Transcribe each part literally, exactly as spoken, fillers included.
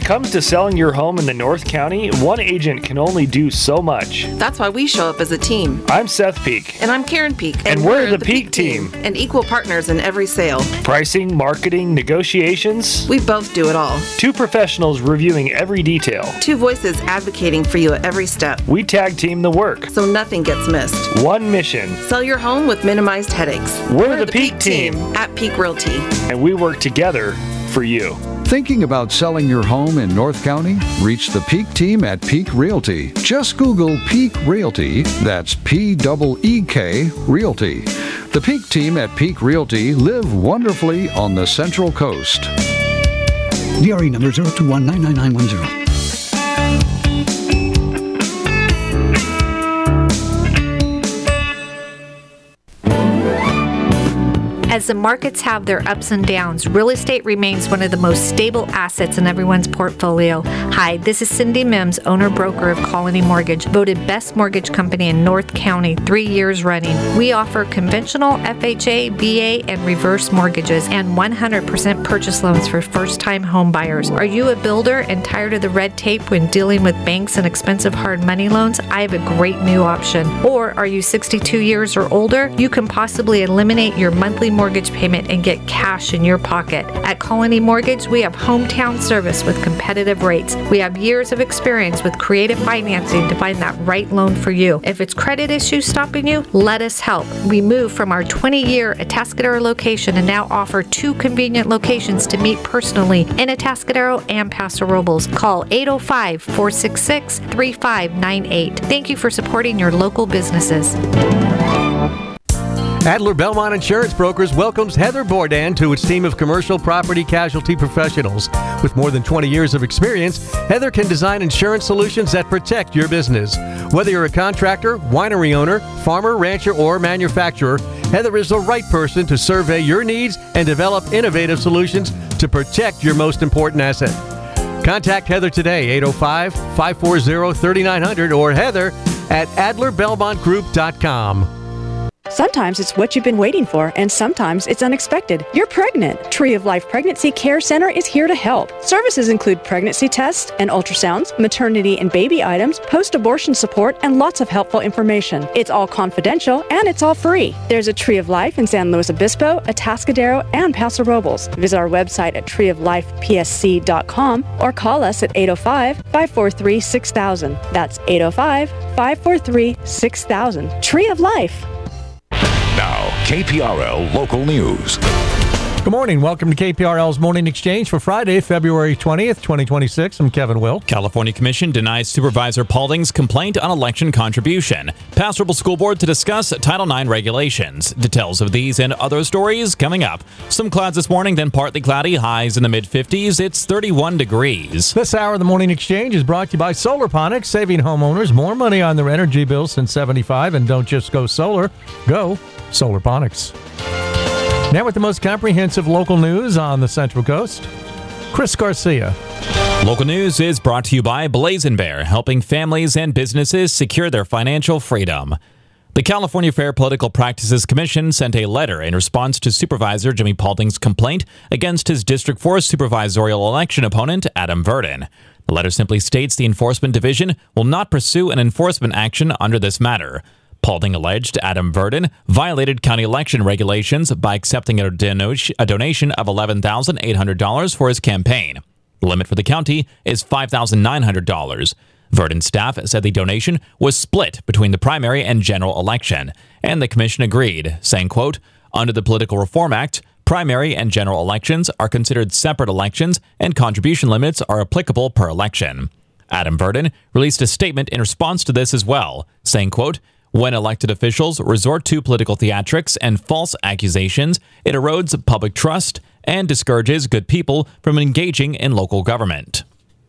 comes to selling your home in the North County, one agent can only do so much. That's why we show up as a team. I'm Seth Peak. And I'm Karen Peak. And, and we're, we're the, the Peak, Peak team. team. And equal partners in every sale. Pricing, marketing, negotiations. We both do it all. Two professionals reviewing every detail. Two voices advocating for you at every step. We tag team the work. So nothing gets missed. One mission. Sell your home with minimized headaches. We're, we're the, the Peak, Peak team. team at Peak Realty. And we work together for you. Thinking about selling your home in North County? Reach the Peak team at Peak Realty. Just Google Peak Realty. That's P E E K Realty. The Peak team at Peak Realty live wonderfully on the Central Coast. D R E number zero two one nine nine nine one zero. As the markets have their ups and downs, real estate remains one of the most stable assets in everyone's portfolio. Hi, this is Cindy Mims, owner-broker of Colony Mortgage, voted best mortgage company in North County three years running. We offer conventional F H A, V A, and reverse mortgages and one hundred percent purchase loans for first-time home buyers. Are you a builder and tired of the red tape when dealing with banks and expensive hard money loans? I have a great new option. Or are you sixty-two years or older? You can possibly eliminate your monthly mortgage payment and get cash in your pocket. At Colony Mortgage, we have hometown service with competitive rates. We have years of experience with creative financing to find that right loan for you. If it's credit issues stopping you, let us help. We moved from our twenty-year Atascadero location and now offer two convenient locations to meet personally in Atascadero and Paso Robles. Call eight oh five, four six six, three five nine eight. Thank you for supporting your local businesses. Adler Belmont Insurance Brokers welcomes Heather Bourdain to its team of commercial property casualty professionals. With more than twenty years of experience, Heather can design insurance solutions that protect your business. Whether you're a contractor, winery owner, farmer, rancher, or manufacturer, Heather is the right person to survey your needs and develop innovative solutions to protect your most important asset. Contact Heather today, eight oh five, five four zero, three nine zero zero or Heather at adler belmont group dot com. Sometimes it's what you've been waiting for, and sometimes it's unexpected. You're pregnant. Tree of Life Pregnancy Care Center is here to help. Services include pregnancy tests and ultrasounds, maternity and baby items, post-abortion support, and lots of helpful information. It's all confidential, and it's all free. There's a Tree of Life in San Luis Obispo, Atascadero, and Paso Robles. Visit our website at tree of life p s c dot com or call us at eight oh five, five four three, six thousand. That's eight oh five, five four three, six thousand. Tree of Life. Now, K P R L Local News. Good morning. Welcome to K P R L's Morning Exchange for Friday, February twentieth, twenty twenty-six. I'm Kevin Will. California Commission denies Supervisor Paulding's complaint on election contribution. Paso Robles School Board to discuss Title nine regulations. Details of these and other stories coming up. Some clouds this morning, then partly cloudy. Highs in the mid-fifties. It's thirty-one degrees. This hour of the Morning Exchange is brought to you by Solarponics, saving homeowners more money on their energy bills since seventy-five. And don't just go solar, go Solarponics. Now with the most comprehensive local news on the Central Coast, Chris Garcia. Local news is brought to you by Blazing Bear, helping families and businesses secure their financial freedom. The California Fair Political Practices Commission sent a letter in response to Supervisor Jimmy Paulding's complaint against his District four supervisorial election opponent, Adam Verdin. The letter simply states the Enforcement Division will not pursue an enforcement action under this matter. Paulding alleged Adam Verdin violated county election regulations by accepting a, donation, a donation of eleven thousand eight hundred dollars for his campaign. The limit for the county is five thousand nine hundred dollars. Verdin's staff said the donation was split between the primary and general election, and the commission agreed, saying, quote, under the Political Reform Act, primary and general elections are considered separate elections and contribution limits are applicable per election. Adam Verdin released a statement in response to this as well, saying, quote, when elected officials resort to political theatrics and false accusations, it erodes public trust and discourages good people from engaging in local government.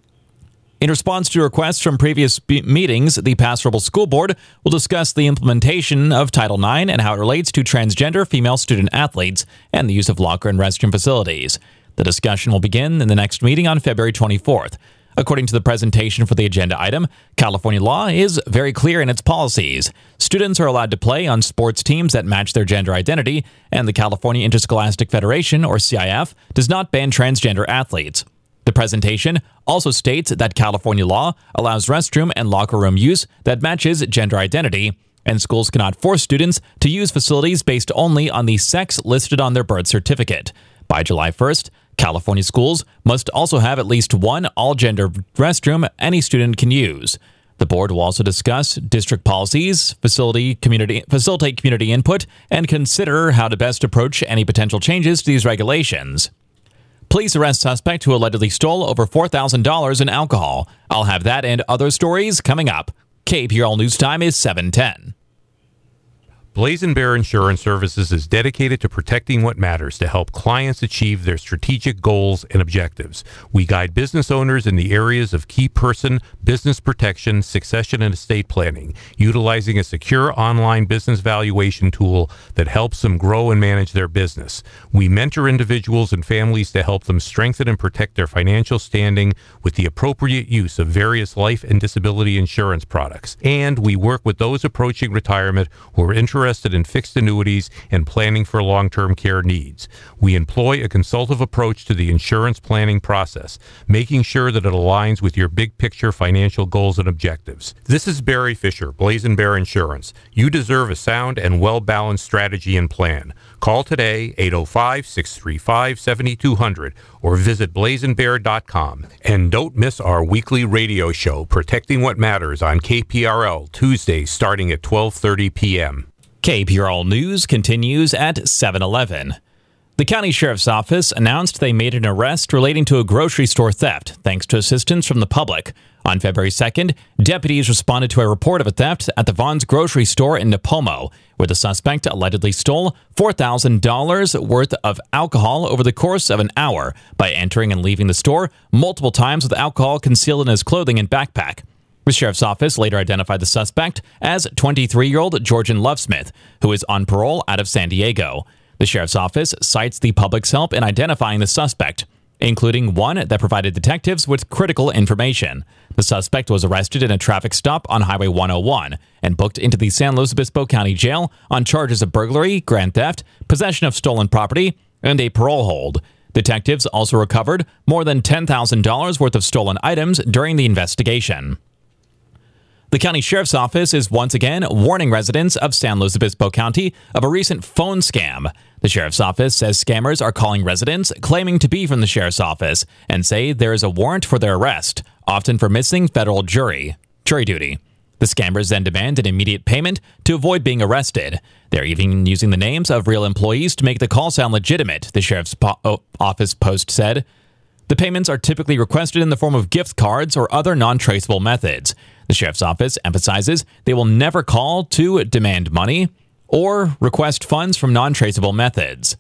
In response to requests from previous b- meetings, the Paso Robles School Board will discuss the implementation of Title nine and how it relates to transgender female student athletes and the use of locker and restroom facilities. The discussion will begin in the next meeting on February twenty-fourth. According to the presentation for the agenda item, California law is very clear in its policies. Students are allowed to play on sports teams that match their gender identity, and the California Interscholastic Federation, or C I F, does not ban transgender athletes. The The presentation also states that California law allows restroom and locker room use that matches gender identity, and schools cannot force students to use facilities based only on the sex listed on their birth certificate. By July first, California schools must also have at least one all-gender restroom any student can use. The board will also discuss district policies, facility community, facilitate community input, and consider how to best approach any potential changes to these regulations. Police arrest suspect who allegedly stole over four thousand dollars in alcohol. I'll have that and other stories coming up. K P R L News Time is seven ten. Blazing Bear Insurance Services is dedicated to protecting what matters to help clients achieve their strategic goals and objectives. We guide business owners in the areas of key person, business protection, succession, and estate planning, utilizing a secure online business valuation tool that helps them grow and manage their business. We mentor individuals and families to help them strengthen and protect their financial standing with the appropriate use of various life and disability insurance products. And we work with those approaching retirement who are interested interested in fixed annuities and planning for long-term care needs. We employ a consultative approach to the insurance planning process, making sure that it aligns with your big picture financial goals and objectives. This is Barry Fisher, Blazing Bear Insurance. You deserve a sound and well-balanced strategy and plan. Call today, eight oh five, six three five, seven two zero zero, or visit blazing bear dot com. And don't miss our weekly radio show, Protecting What Matters, on K P R L, Tuesdays starting at twelve thirty p.m. K P R L News continues at seven eleven. The county sheriff's office announced they made an arrest relating to a grocery store theft, thanks to assistance from the public. On February second, deputies responded to a report of a theft at the Vaughn's grocery store in Nipomo, where the suspect allegedly stole four thousand dollars worth of alcohol over the course of an hour by entering and leaving the store multiple times with alcohol concealed in his clothing and backpack. The sheriff's office later identified the suspect as twenty-three-year-old Georgian Lovesmith, who is on parole out of San Diego. The sheriff's office cites the public's help in identifying the suspect, including one that provided detectives with critical information. The suspect was arrested in a traffic stop on Highway one oh one and booked into the San Luis Obispo County Jail on charges of burglary, grand theft, possession of stolen property, and a parole hold. Detectives also recovered more than ten thousand dollars worth of stolen items during the investigation. The county sheriff's office is once again warning residents of San Luis Obispo County of a recent phone scam. The sheriff's office says scammers are calling residents claiming to be from the sheriff's office and say there is a warrant for their arrest, often for missing federal jury jury duty. The scammers then demand an immediate payment to avoid being arrested. They're even using the names of real employees to make the call sound legitimate, the sheriff's po- oh, office post said. The payments are typically requested in the form of gift cards or other non-traceable methods. The sheriff's office emphasizes they will never call to demand money or request funds from non-traceable methods.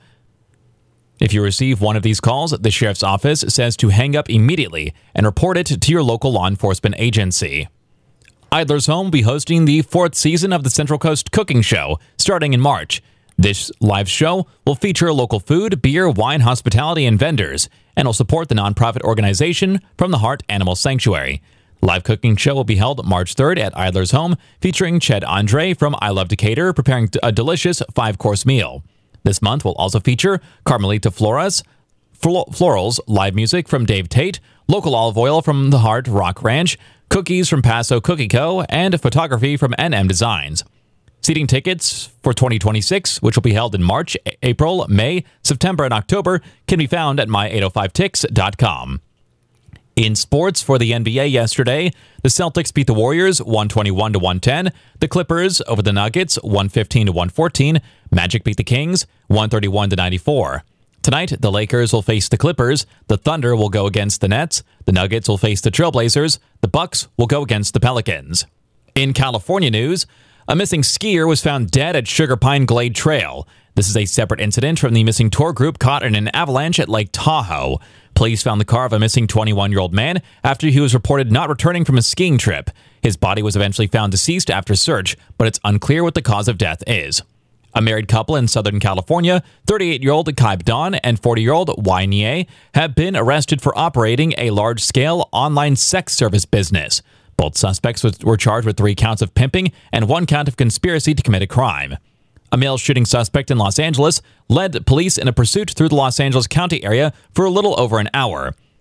If you receive one of these calls, the sheriff's office says to hang up immediately and report it to your local law enforcement agency. Idler's Home will be hosting the fourth season of the Central Coast Cooking Show starting in March. This live show will feature local food, beer, wine, hospitality, and vendors, and will support the nonprofit organization From the Heart Animal Sanctuary. Live cooking show will be held March third at Idler's Home, featuring Ched Andre from I Love Decatur preparing a delicious five-course meal. This month will also feature Carmelita Flores, Flo- Florals, live music from Dave Tate, local olive oil from the Heart Rock Ranch, cookies from Paso Cookie Co., and photography from N M Designs. Seating tickets for twenty twenty-six, which will be held in March, April, May, September, and October, can be found at my eight oh five tix dot com. In sports for the N B A yesterday, the Celtics beat the Warriors one twenty-one to one ten, the Clippers over the Nuggets one fifteen to one fourteen, Magic beat the Kings one thirty-one to ninety-four. Tonight, the Lakers will face the Clippers, the Thunder will go against the Nets, the Nuggets will face the Trailblazers, the Bucks will go against the Pelicans. In California news, a missing skier was found dead at Sugar Pine Glade Trail. This is a separate incident from the missing tour group caught in an avalanche at Lake Tahoe. Police found the car of a missing twenty-one-year-old man after he was reported not returning from a skiing trip. His body was eventually found deceased after search, but it's unclear what the cause of death is. A married couple in Southern California, thirty-eight-year-old Kaib Don and forty-year-old Wai Nie, have been arrested for operating a large-scale online sex service business. Both suspects were charged with three counts of pimping and one count of conspiracy to commit a crime. A male shooting suspect in Los Angeles led police in a pursuit through the Los Angeles County area for a little over an hour.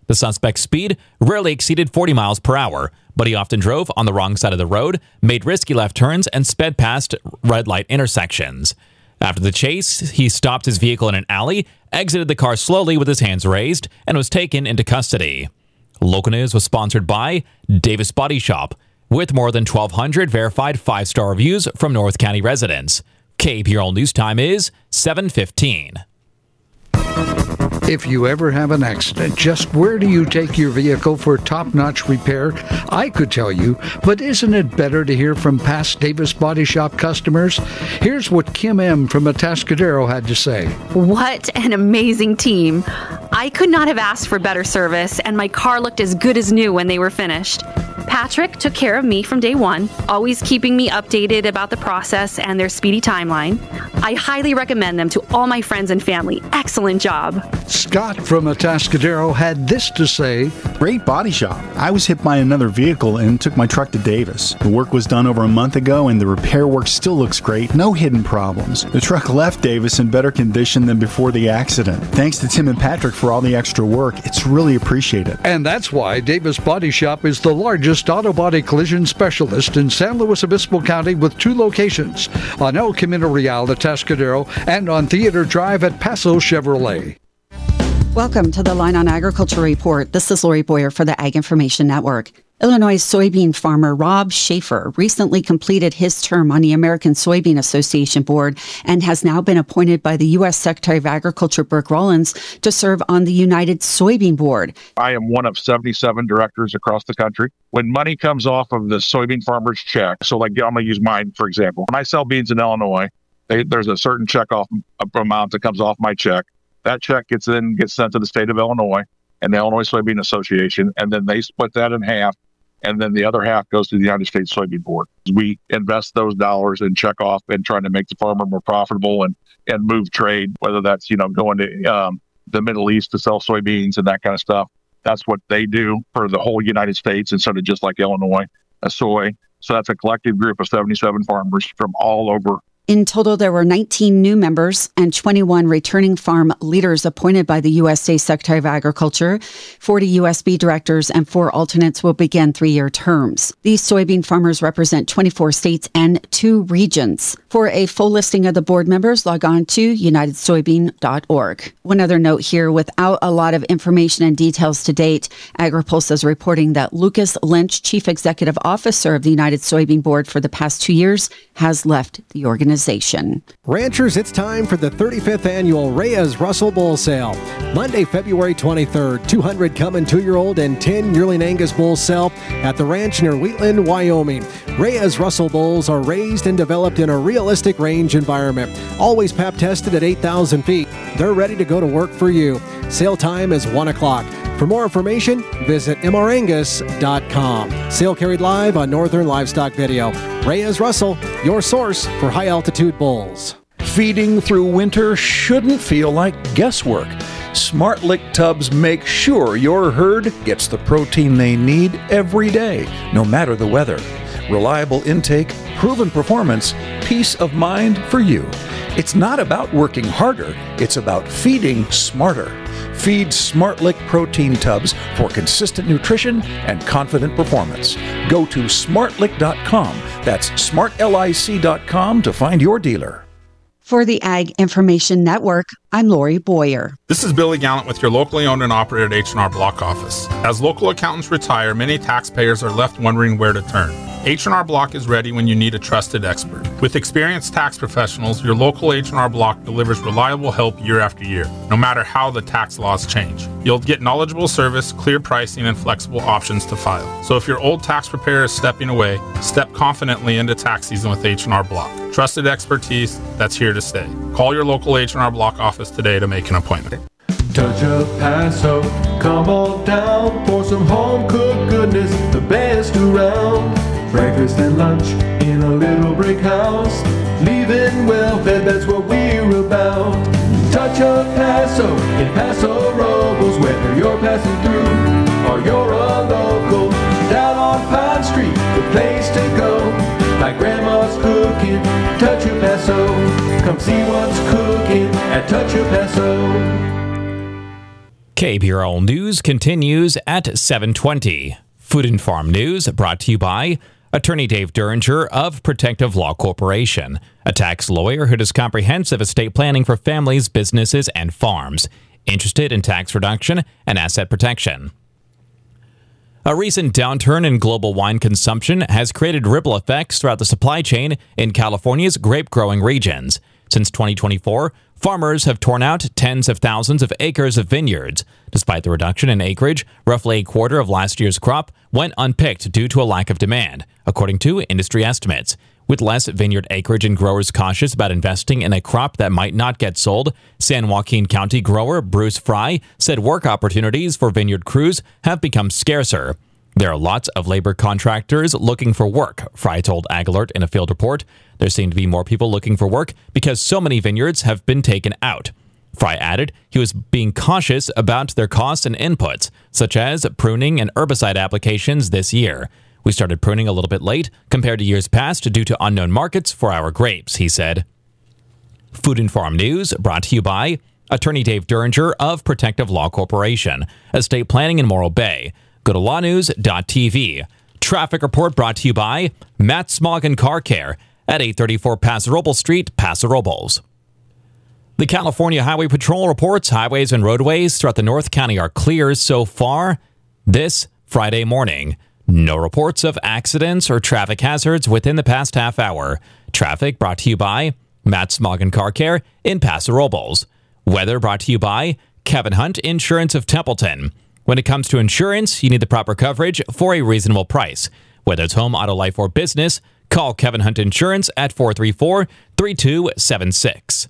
The suspect's speed rarely exceeded forty miles per hour, but he often drove on the wrong side of the road, made risky left turns, and sped past red light intersections. After the chase, he stopped his vehicle in an alley, exited the car slowly with his hands raised, and was taken into custody. Local News was sponsored by Davis Body Shop, with more than twelve hundred verified five-star reviews from North County residents. K P R L News Time is seven fifteen. If you ever have an accident, just where do you take your vehicle for top-notch repair? I could tell you, but isn't it better to hear from past Davis Body Shop customers? Here's what Kim M. from Atascadero had to say. What an amazing team. I could not have asked for better service, and my car looked as good as new when they were finished. Patrick took care of me from day one, always keeping me updated about the process and their speedy timeline. I highly recommend them to all my friends and family. Excellent job. Scott from Atascadero had this to say. Great body shop. I was hit by another vehicle and took my truck to Davis. The work was done over a month ago and the repair work still looks great. No hidden problems. The truck left Davis in better condition than before the accident. Thanks to Tim and Patrick for all the extra work. It's really appreciated. And that's why Davis Body Shop is the largest auto body collision specialist in San Luis Obispo County with two locations, on El Camino Real, Atascadero, and on Theater Drive at Paso Chevrolet. Welcome to the Line on Agriculture Report. This is Lori Boyer for the Ag Information Network. Illinois soybean farmer Rob Schaefer recently completed his term on the American Soybean Association board and has now been appointed by the U S Secretary of Agriculture Burke Rollins to serve on the United Soybean Board. I am one of seventy-seven directors across the country. When money comes off of the soybean farmer's check, so like I'm going to use mine, for example. When I sell beans in Illinois, they, there's a certain check off amount that comes off my check. That check gets then gets sent to the state of Illinois and the Illinois Soybean Association, and then they split that in half. And then the other half goes to the United States Soybean Board. We invest those dollars and check off and trying to make the farmer more profitable and, and move trade, whether that's, you know, going to um, the Middle East to sell soybeans and that kind of stuff. That's what they do for the whole United States instead of just like Illinois, a soy. So that's a collective group of seventy-seven farmers from all over. In total, there were nineteen new members and twenty-one returning farm leaders appointed by the U S A Secretary of Agriculture. forty U S B directors and four alternates will begin three-year terms. These soybean farmers represent twenty-four states and two regions. For a full listing of the board members, log on to united soybean dot org. One other note here, without a lot of information and details to date, AgriPulse is reporting that Lucas Lynch, Chief Executive Officer of the United Soybean Board for the past two years, has left the organization. Ranchers, it's time for the thirty-fifth annual Reyes Russell Bull Sale. Monday, February twenty-third, two hundred coming two-year-old and ten yearling Angus bulls sell at the ranch near Wheatland, Wyoming. Reyes Russell bulls are raised and developed in a realistic range environment, always pap tested at eight thousand feet. They're ready to go to work for you. Sale time is one o'clock. For more information, visit m r angus dot com. Sale carried live on Northern Livestock Video. Reyes Russell, your source for high-altitude bulls. Feeding through winter shouldn't feel like guesswork. Smart Lick tubs make sure your herd gets the protein they need every day, no matter the weather. Reliable intake, proven performance, peace of mind for you. It's not about working harder, it's about feeding smarter. Feed Smart Lick protein tubs for consistent nutrition and confident performance. Go to smart lick dot com. That's smart lic dot com to find your dealer. For the Ag Information Network, I'm Lori Boyer. This is Billy Gallant with your locally owned and operated H and R Block office. As local accountants retire, many taxpayers are left wondering where to turn. H and R Block is ready when you need a trusted expert. With experienced tax professionals, your local H and R Block delivers reliable help year after year, no matter how the tax laws change. You'll get knowledgeable service, clear pricing, and flexible options to file. So if your old tax preparer is stepping away, step confidently into tax season with H and R Block. Trusted expertise that's here to stay. Call your local H and R Block office today to make an appointment. Touch of Paso, come on down for some home-cooked goodness, the best around. Breakfast and lunch in a little brick house, leaving well-fed, that's what we're about. Touch of Paso in Paso Robles, whether you're passing through or you're a local. Down on Pine Street, the place to go, like Grandma's cooking, Touch of Paso. Come see what's cooking at Touch of Paso. K P R L News continues at seven twenty. Food and Farm News brought to you by Attorney Dave Derringer of Protective Law Corporation, a tax lawyer who does comprehensive estate planning for families, businesses, and farms. Interested in tax reduction and asset protection. A recent downturn in global wine consumption has created ripple effects throughout the supply chain in California's grape-growing regions. Since twenty twenty-four, farmers have torn out tens of thousands of acres of vineyards. Despite the reduction in acreage, roughly a quarter of last year's crop went unpicked due to a lack of demand, according to industry estimates. With less vineyard acreage and growers cautious about investing in a crop that might not get sold, San Joaquin County grower Bruce Fry said work opportunities for vineyard crews have become scarcer. There are lots of labor contractors looking for work, Fry told AgAlert in a field report. There seem to be more people looking for work because so many vineyards have been taken out. Fry added he was being cautious about their costs and inputs, such as pruning and herbicide applications this year. We started pruning a little bit late compared to years past due to unknown markets for our grapes, he said. Food and Farm News brought to you by Attorney Dave Derringer of Protective Law Corporation, estate planning in Morro Bay. Go to law news dot t v. Traffic report brought to you by Matt Smoggin Car Care at eight thirty-four Paso Robles Street, Paso Robles. The California Highway Patrol reports highways and roadways throughout the North County are clear so far this Friday morning. No reports of accidents or traffic hazards within the past half hour. Traffic brought to you by Matt Smoggin Car Care in Paso Robles. Weather brought to you by Kevin Hunt Insurance of Templeton. When it comes to insurance, you need the proper coverage for a reasonable price. Whether it's home, auto, life, or business, call Kevin Hunt Insurance at four three four, three two seven six.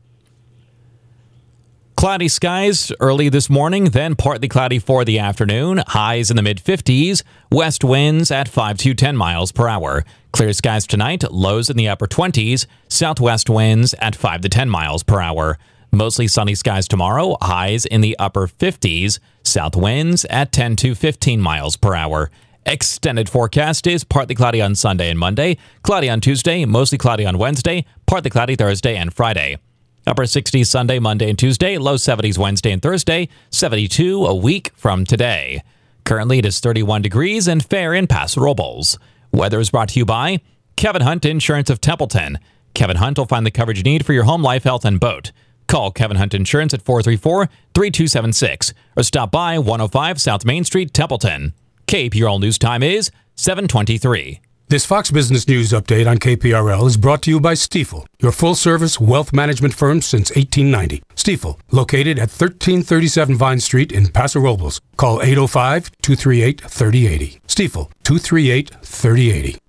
Cloudy skies early this morning, then partly cloudy for the afternoon. Highs in the mid-fifties. West winds at five to ten miles per hour. Clear skies tonight. Lows in the upper twenties. Southwest winds at five to ten miles per hour. Mostly sunny skies tomorrow. Highs in the upper fifties. South winds at ten to fifteen miles per hour. Extended forecast is partly cloudy on Sunday and Monday. Cloudy on Tuesday. Mostly cloudy on Wednesday. Partly cloudy Thursday and Friday. Upper sixties Sunday, Monday, and Tuesday. Low seventies Wednesday and Thursday. seventy-two a week from today. Currently, it is thirty-one degrees and fair in Paso Robles. Weather is brought to you by Kevin Hunt Insurance of Templeton. Kevin Hunt will find the coverage you need for your home, life, health, and boat. Call Kevin Hunt Insurance at four three four, three two seven six or stop by one oh five South Main Street, Templeton. K P R L News Time is seven twenty-three. This Fox Business News update on K P R L is brought to you by Stifel, your full-service wealth management firm since eighteen ninety. Stifel, located at thirteen thirty-seven Vine Street in Paso Robles. Call eight oh five, two three eight, three oh eight oh. Stifel, two three eight, three oh eight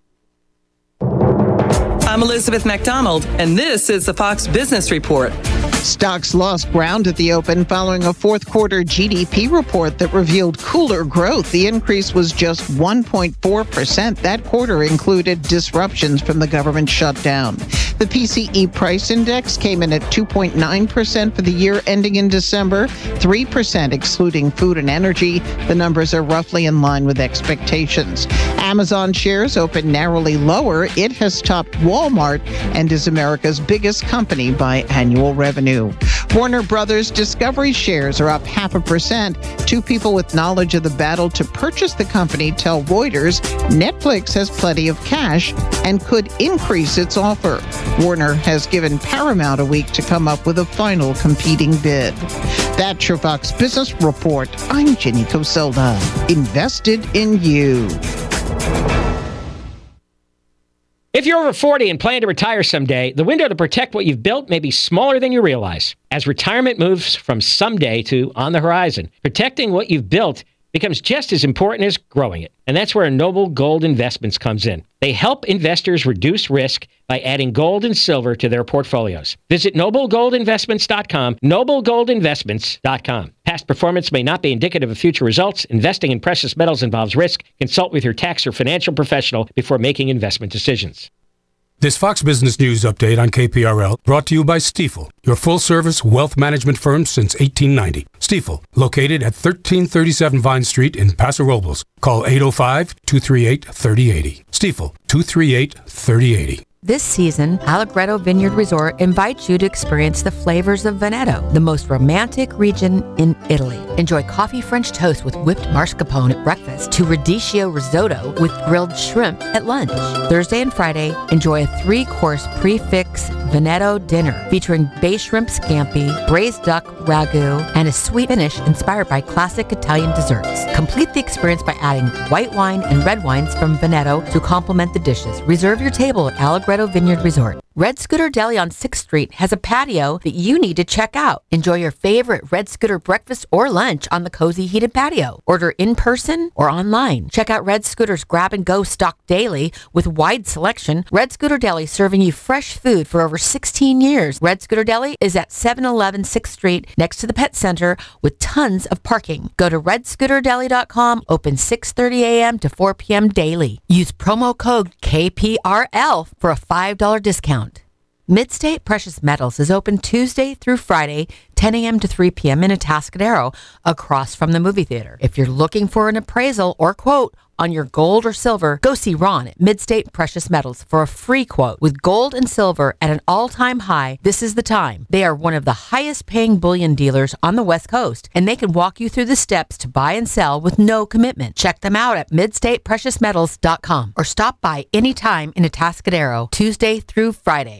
oh. I'm Elizabeth McDonald, and this is the Fox Business Report. Stocks lost ground at the open following a fourth quarter G D P report that revealed cooler growth. The increase was just one point four percent. That quarter included disruptions from the government shutdown. The P C E price index came in at two point nine percent for the year ending in December, three percent excluding food and energy. The numbers are roughly in line with expectations. Amazon shares opened narrowly lower. It has topped Walmart and is America's biggest company by annual revenue. Warner Brothers Discovery shares are up half a percent. Two people with knowledge of the battle to purchase the company tell Reuters Netflix has plenty of cash and could increase its offer. Warner has given Paramount a week to come up with a final competing bid. That's your Fox Business Report. I'm Jenny Coselda. Invested in you. If you're over forty and plan to retire someday, the window to protect what you've built may be smaller than you realize. As retirement moves from someday to on the horizon, protecting what you've built becomes just as important as growing it. And that's where Noble Gold Investments comes in. They help investors reduce risk by adding gold and silver to their portfolios. Visit noble gold investments dot com, noble gold investments dot com. Past performance may not be indicative of future results. Investing in precious metals involves risk. Consult with your tax or financial professional before making investment decisions. This Fox Business News update on K P R L brought to you by Stifel, your full-service wealth management firm since eighteen ninety. Stifel, located at thirteen thirty-seven Vine Street in Paso Robles. Call eight oh five, two three eight, three oh eight oh. Stifel, two three eight, three oh eight oh. This season, Allegretto Vineyard Resort invites you to experience the flavors of Veneto, the most romantic region in Italy. Enjoy coffee French toast with whipped mascarpone at breakfast to radicchio risotto with grilled shrimp at lunch. Thursday and Friday, enjoy a three-course prefix Veneto dinner featuring bay shrimp scampi, braised duck ragu, and a sweet finish inspired by classic Italian desserts. Complete the experience by adding white wine and red wines from Veneto to complement the dishes. Reserve your table at Allegretto Vineyard Resort. Red Scooter Deli on sixth Street has a patio that you need to check out. Enjoy your favorite Red Scooter breakfast or lunch on the cozy heated patio. Order in person or online. Check out Red Scooter's Grab and Go stock daily with wide selection. Red Scooter Deli serving you fresh food for over sixteen years. Red Scooter Deli is at seven eleven sixth Street next to the Pet Center with tons of parking. Go to red scooter deli dot com, open six thirty a.m. to four p.m. daily. Use promo code K P R L for a five dollars discount. Midstate Precious Metals is open Tuesday through Friday, ten a.m. to three p.m. in Atascadero, across from the movie theater. If you're looking for an appraisal or quote on your gold or silver, go see Ron at Midstate Precious Metals for a free quote. With gold and silver at an all-time high, this is the time. They are one of the highest-paying bullion dealers on the West Coast, and they can walk you through the steps to buy and sell with no commitment. Check them out at midstate precious metals dot com or stop by anytime in Atascadero, Tuesday through Friday.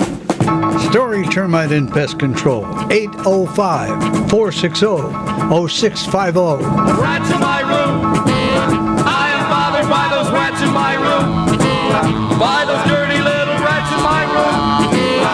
Story Termite and Pest Control, eight oh five, four six oh, oh six five oh. Rats in my room. I am bothered by those rats in my room. By those dirty little rats in my room.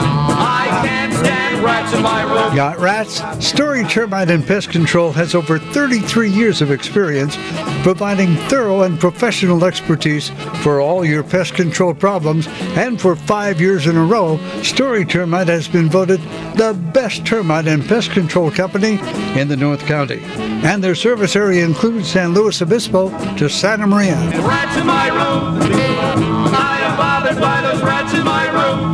I can't stand rats in my room. Got rats? Story Termite and Pest Control has over thirty-three years of experience providing thorough and professional expertise for all your pest control problems, and for five years in a row, Story Termite has been voted the best termite and pest control company in the North County. And their service area includes San Luis Obispo to Santa Maria. Rats in my room. I am bothered by those rats in my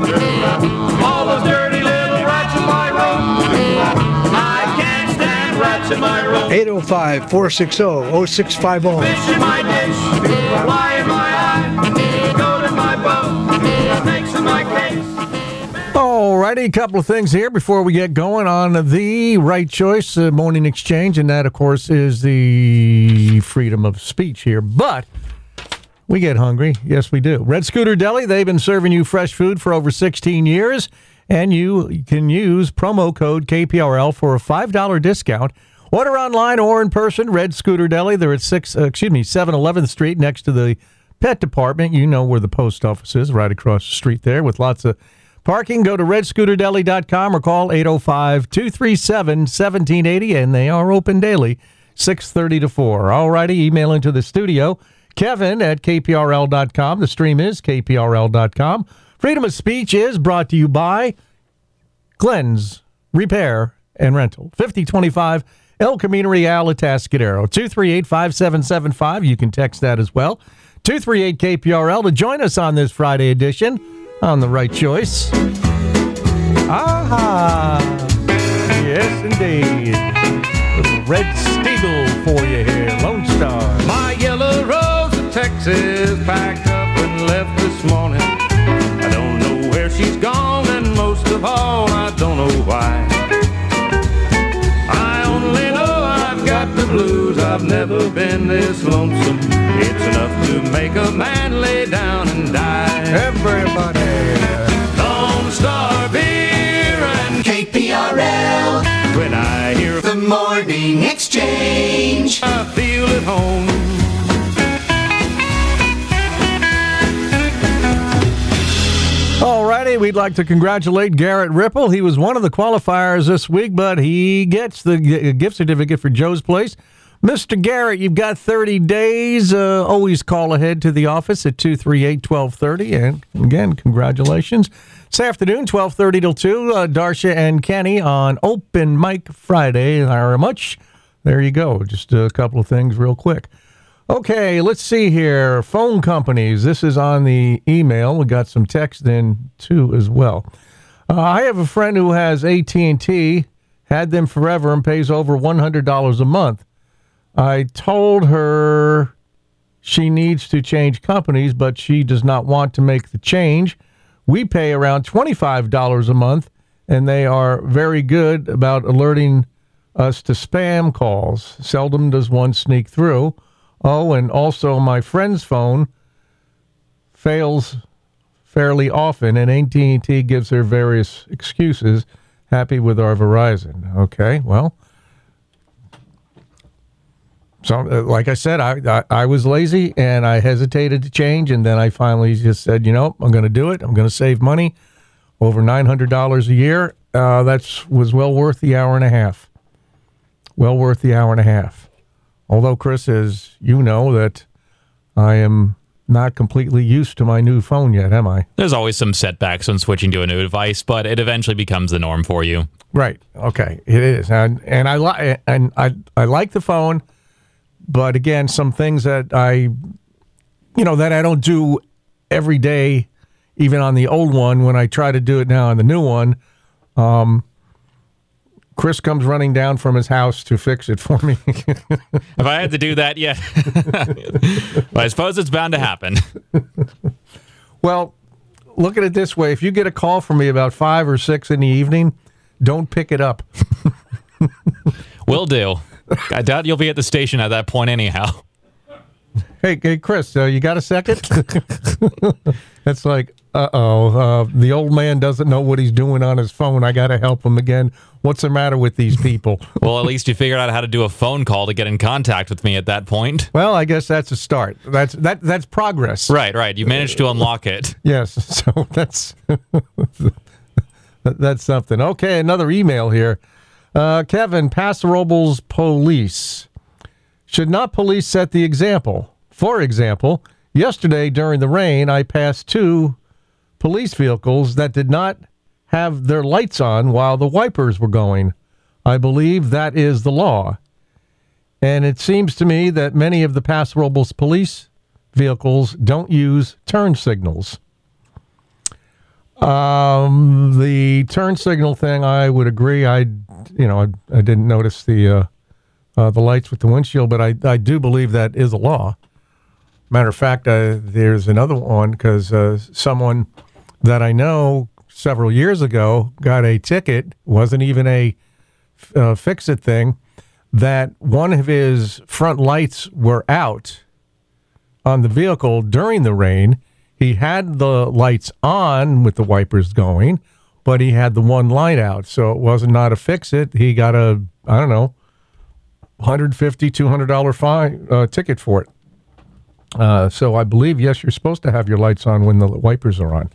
room. All those dirty little rats in my room. I can't stand rats in my room. eight oh five, four six oh, oh six five oh. Fish in my dish, fly in my eye, goat in my boat, snakes in my case. Alrighty, a couple of things here before we get going on the Right Choice uh, Morning Exchange, and that, of course, is the freedom of speech here. But we get hungry. Yes, we do. Red Scooter Deli, they've been serving you fresh food for over sixteen years, and you can use promo code K P R L for a five dollars discount. Order online or in person. Red Scooter Deli, they're at six, uh, excuse me, seven eleventh Street next to the pet department. You know where the post office is, right across the street there, with lots of parking. Go to red scooter deli dot com or call eight oh five, two three seven, one seven eight oh, and they are open daily, six thirty to four. All righty, email into the studio, Kevin at K P R L dot com. The stream is K P R L dot com. Freedom of Speech is brought to you by Glenn's Repair and Rental, fifty twenty-five El Camino Real, Atascadero, two three eight, five seven seven five. You can text that as well. two three eight K P R L to join us on this Friday edition on The Right Choice. Aha! Yes, indeed. Little Red Steagle for you here, Lone Star. My yellow rose of Texas packed up and left this morning. I don't know where she's gone, and most of all, I don't know why. I only know I've got the blues. I've never been this lonesome. It's enough to make a man lay down and die. Everybody. Lone Star Beer and K P R L. When I hear the Morning Exchange, I feel at home. Alrighty, we'd like to congratulate Garrett Ripple. He was one of the qualifiers this week, but he gets the gift certificate for Joe's Place. Mister Garrett, you've got thirty days. Uh, always call ahead to the office at two three eight, one two three oh. And again, congratulations. This afternoon, twelve thirty till two, uh, Darcia and Kenny on Open Mic Friday. Thank you very much. There you go. Just a couple of things real quick. Okay, let's see here. Phone companies. This is on the email. We got some text in, too, as well. Uh, I have a friend who has A T and T, had them forever, and pays over one hundred dollars a month. I told her she needs to change companies, but she does not want to make the change. We pay around twenty-five dollars a month, and they are very good about alerting us to spam calls. Seldom does one sneak through. Oh, and also my friend's phone fails fairly often, and A T and T gives her various excuses. Happy with our Verizon. Okay, well, so uh, like I said, I, I I was lazy and I hesitated to change, and then I finally just said, you know, I'm going to do it. I'm going to save money, over nine hundred dollars a year. Uh, that was well worth the hour and a half. Well worth the hour and a half. Although, Chris, as you know, that I am not completely used to my new phone yet, am I? There's always some setbacks when switching to a new device, but it eventually becomes the norm for you. Right. Okay. It is, and and I like and I I like the phone, but again, some things that I, you know, that I don't do every day, even on the old one. When I try to do it now on the new one, um, Chris comes running down from his house to fix it for me. If I had to do that, yeah. But I suppose it's bound to happen. Well, look at it this way. If you get a call from me about five or six in the evening, don't pick it up. Will do. I doubt you'll be at the station at that point anyhow. Hey, hey, Chris, uh, you got a second? It's like, uh-oh, uh, the old man doesn't know what he's doing on his phone. I got to help him again. What's the matter with these people? Well, at least you figured out how to do a phone call to get in contact with me at that point. Well, I guess that's a start. That's that that's progress. Right, right. You managed to unlock it. Yes, so that's that's something. Okay, another email here. Uh, Kevin, Paso Robles police. Should not police set the example? For example, yesterday during the rain, I passed two police vehicles that did not have their lights on while the wipers were going. I believe that is the law. And it seems to me that many of the Paso Robles police vehicles don't use turn signals. Um, the turn signal thing, I would agree. I, you know, I, I didn't notice the uh, uh, the lights with the windshield, but I, I do believe that is a law. Matter of fact, uh, there's another one because uh, someone that I know several years ago got a ticket, wasn't even a uh, fix-it thing, that one of his front lights were out on the vehicle during the rain. He had the lights on with the wipers going, but he had the one light out, so it wasn't not a fix-it. He got a, I don't know, one hundred fifty dollars, two hundred dollars fine uh, ticket for it. Uh, so I believe, yes, you're supposed to have your lights on when the wipers are on.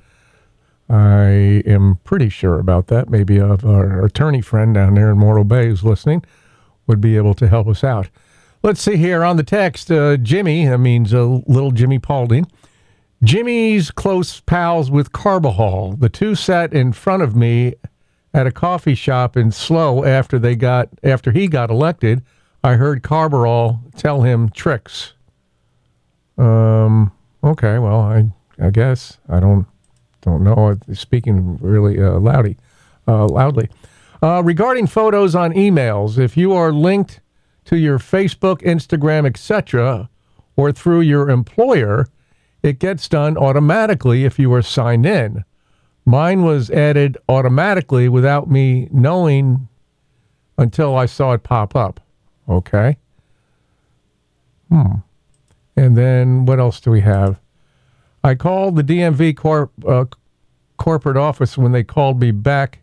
I am pretty sure about that. Maybe uh, our attorney friend down there in Morro Bay who's listening would be able to help us out. Let's see here on the text. Uh, Jimmy, that means uh, little Jimmy Paulding. Jimmy's close pals with Carbajal. The two sat in front of me at a coffee shop in Slow after they got after he got elected. I heard Carbajal tell him tricks. Um. Okay. Well, I I guess I don't don't know. Speaking really uh, loudy, uh, loudly. Uh, regarding photos on emails, if you are linked to your Facebook, Instagram, et cetera, or through your employer, it gets done automatically if you are signed in. Mine was added automatically without me knowing until I saw it pop up. Okay. Hmm. And then what else do we have? I called the D M V corp, uh, corporate office when they called me back.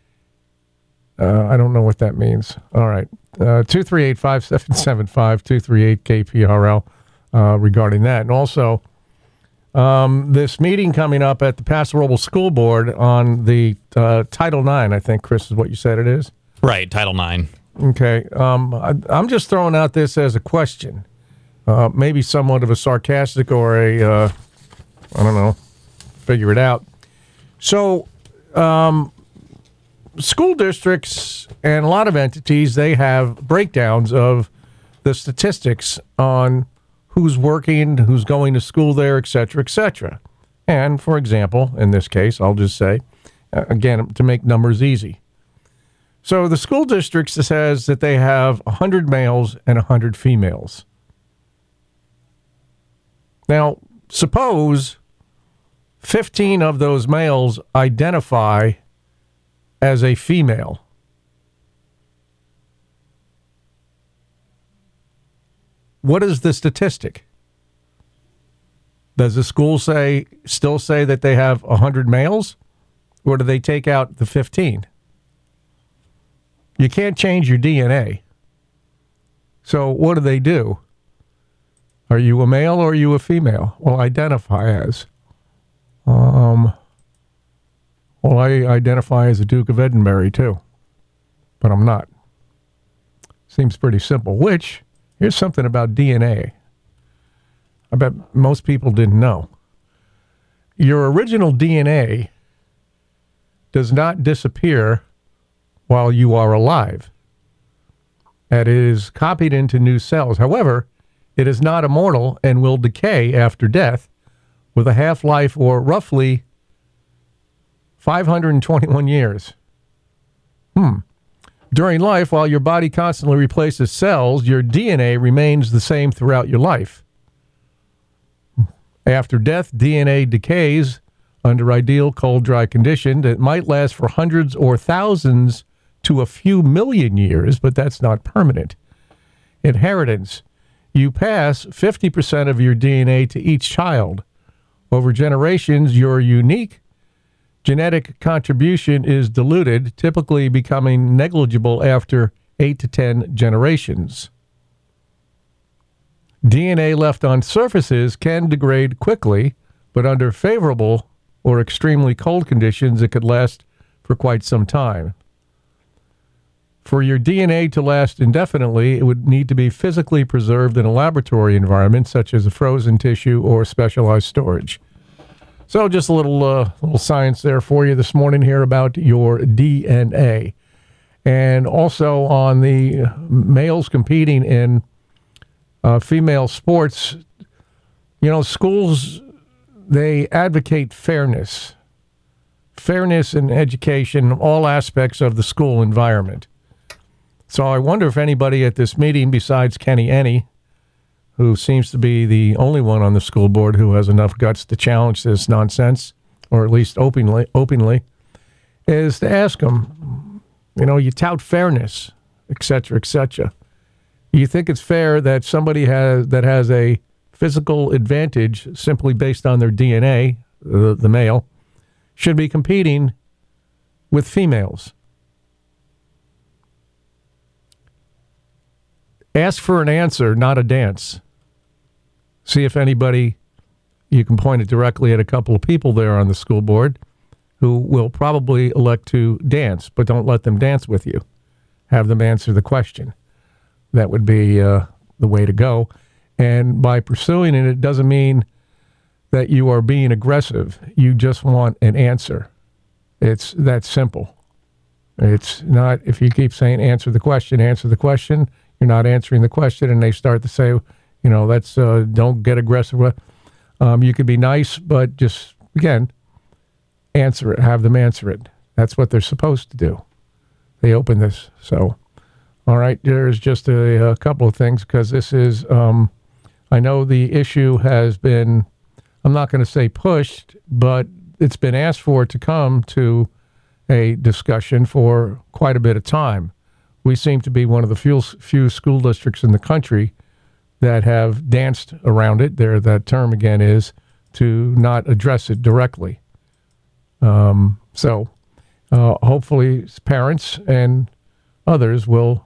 Uh, I don't know what that means. All right. Uh, two three eight, five seven seven five, two three eight K P R L uh, regarding that. And also, um, this meeting coming up at the Paso Robles School Board on the uh, Title nine, I think, Chris, is what you said it is? Right, Title nine. Okay. Um, I, I'm just throwing out this as a question. Uh, maybe somewhat of a sarcastic or a, uh, I don't know, figure it out. So, um, school districts and a lot of entities, they have breakdowns of the statistics on who's working, who's going to school there, et cetera, et cetera. And, for example, in this case, I'll just say, uh, again, to make numbers easy. So the school district says that they have one hundred males and one hundred females. Now, suppose fifteen of those males identify as a female. What is the statistic? Does the school say still say that they have one hundred males, or do they take out the fifteen? You can't change your D N A. So what do they do? Are you a male or are you a female? Well, identify as. Um, well, I identify as a Duke of Edinburgh, too. But I'm not. Seems pretty simple. Which, here's something about D N A. I bet most people didn't know. Your original D N A does not disappear while you are alive. It is copied into new cells. However, it is not immortal and will decay after death with a half-life or roughly five hundred twenty-one years. Hmm. During life, while your body constantly replaces cells, your D N A remains the same throughout your life. After death, D N A decays under ideal cold, dry conditions. It might last for hundreds or thousands to a few million years, but that's not permanent. Inheritance. You pass fifty percent of your D N A to each child. Over generations, your unique genetic contribution is diluted, typically becoming negligible after eight to ten generations. D N A left on surfaces can degrade quickly, but under favorable or extremely cold conditions, it could last for quite some time. For your D N A to last indefinitely, it would need to be physically preserved in a laboratory environment, such as a frozen tissue or specialized storage. So just a little uh, little science there for you this morning here about your D N A. And also on the males competing in uh, female sports, you know, schools, they advocate fairness. Fairness in education, all aspects of the school environment. So I wonder if anybody at this meeting besides Kenny Enney, who seems to be the only one on the school board who has enough guts to challenge this nonsense, or at least openly, openly, is to ask him, you know, you tout fairness, et cetera, et cetera. You think it's fair that somebody has that has a physical advantage simply based on their D N A, the, the male, should be competing with females? Ask for an answer, not a dance. See if anybody, you can point it directly at a couple of people there on the school board who will probably elect to dance, but don't let them dance with you. Have them answer the question. That would be uh, the way to go. And by pursuing it, it doesn't mean that you are being aggressive. You just want an answer. It's that simple. It's not, if you keep saying answer the question, answer the question, you're not answering the question, and they start to say, you know, that's uh, don't get aggressive. Um, you can be nice, but just, again, answer it. Have them answer it. That's what they're supposed to do. They open this. So, all right, there's just a, a couple of things, because this is, um, I know the issue has been, I'm not going to say pushed, but it's been asked for to come to a discussion for quite a bit of time. We seem to be one of the few, few school districts in the country that have danced around it. There, that term again is to not address it directly. Um, so uh, hopefully parents and others will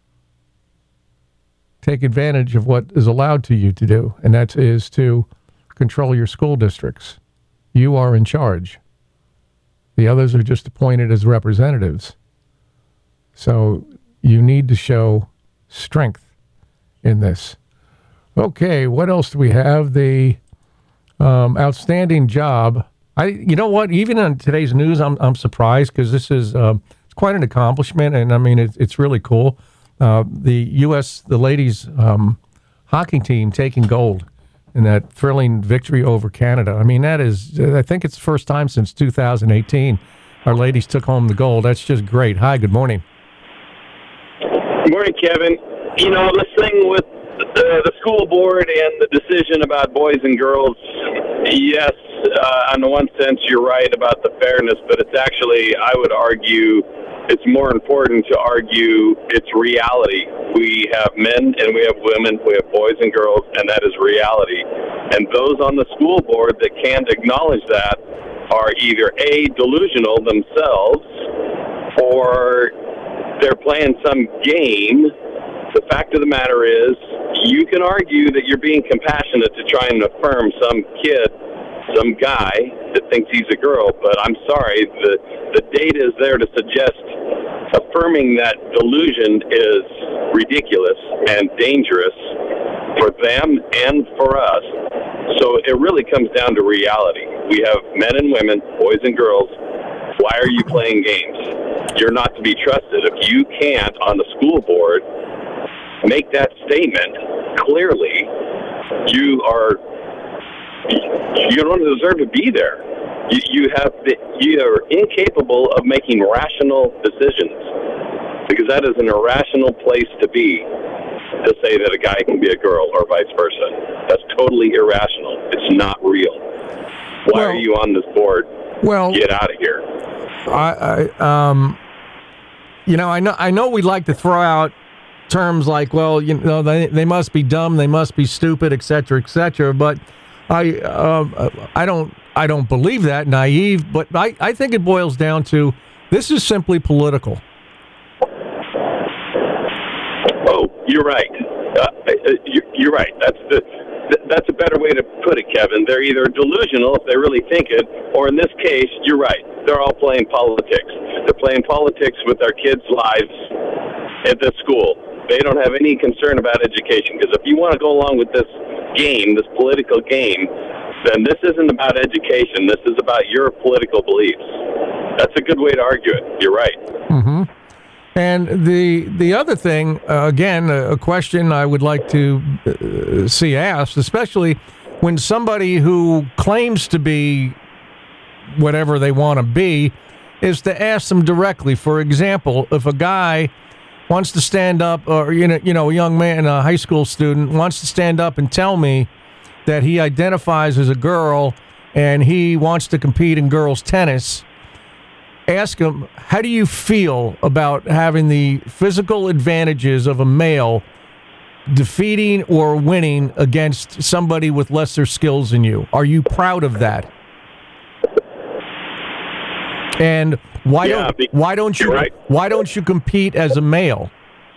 take advantage of what is allowed to you to do, and that is to control your school districts. You are in charge. The others are just appointed as representatives. So you need to show strength in this. Okay, what else do we have? The um, outstanding job. I, you know what? Even on today's news, I'm I'm surprised, because this is um, it's quite an accomplishment, and I mean it, it's really cool. Uh, the U S the ladies um, hockey team taking gold in that thrilling victory over Canada. I mean, that is, I think it's the first time since two thousand eighteen our ladies took home the gold. That's just great. Hi, good morning. Good morning, Kevin. You know, this thing with the, the school board and the decision about boys and girls, yes, uh, in one sense you're right about the fairness, but it's actually, I would argue, it's more important to argue it's reality. We have men and we have women, we have boys and girls, and that is reality. And those on the school board that can't acknowledge that are either A, delusional themselves, or they're playing some game. The fact of the matter is, you can argue that you're being compassionate to try and affirm some kid, some guy that thinks he's a girl, but I'm sorry, the, the data is there to suggest affirming that delusion is ridiculous and dangerous for them and for us. So it really comes down to reality. We have men and women, boys and girls. Why are you playing games? You're not to be trusted. If you can't, on the school board, make that statement clearly, you are you don't deserve to be there. You, you have the, you are incapable of making rational decisions, because that is an irrational place to be, to say that a guy can be a girl or vice versa. That's totally irrational. It's not real. Why well, are you on this board? Well, get out of here. I, I um, you know, I know I know we like to throw out terms like, well, you know, they they must be dumb, they must be stupid, et cetera, et cetera. But I uh, I don't I don't believe that, naive. But I, I think it boils down to, this is simply political. Oh, you're right. Uh, you're right. That's the that's a better way to put it, Kevin. They're either delusional if they really think it, or in this case, you're right. They're all playing politics. They're playing politics with our kids' lives at this school. They don't have any concern about education, because if you want to go along with this game, this political game, then this isn't about education. This is about your political beliefs. That's a good way to argue it. You're right. Mm-hmm. And the the other thing, uh, again, a, a question I would like to uh, see asked, especially when somebody who claims to be whatever they want to be, is to ask them directly. For example, if a guy wants to stand up, or you know, you know, a young man, a high school student, wants to stand up and tell me that he identifies as a girl and he wants to compete in girls' tennis, ask him, how do you feel about having the physical advantages of a male defeating or winning against somebody with lesser skills than you? Are you proud of that? And why yeah, don't why don't you right. why don't you compete as a male?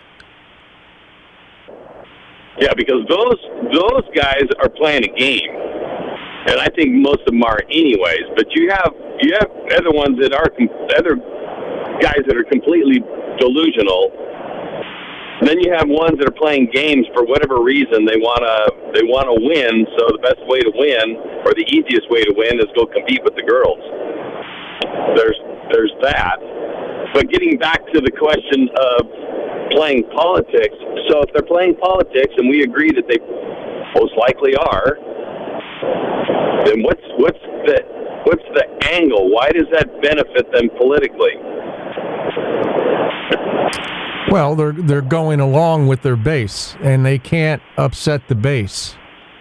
Yeah, because those those guys are playing a game, and I think most of them are anyways. But you have you have other ones that are other guys that are completely delusional. And then you have ones that are playing games for whatever reason. They wanna they wanna win. So the best way to win, or the easiest way to win, is go compete with the girls. There's there's that. But getting back to the question of playing politics, so if they're playing politics, and we agree that they most likely are, then what's what's the what's the angle? Why does that benefit them politically? Well, they're they're going along with their base, and they can't upset the base.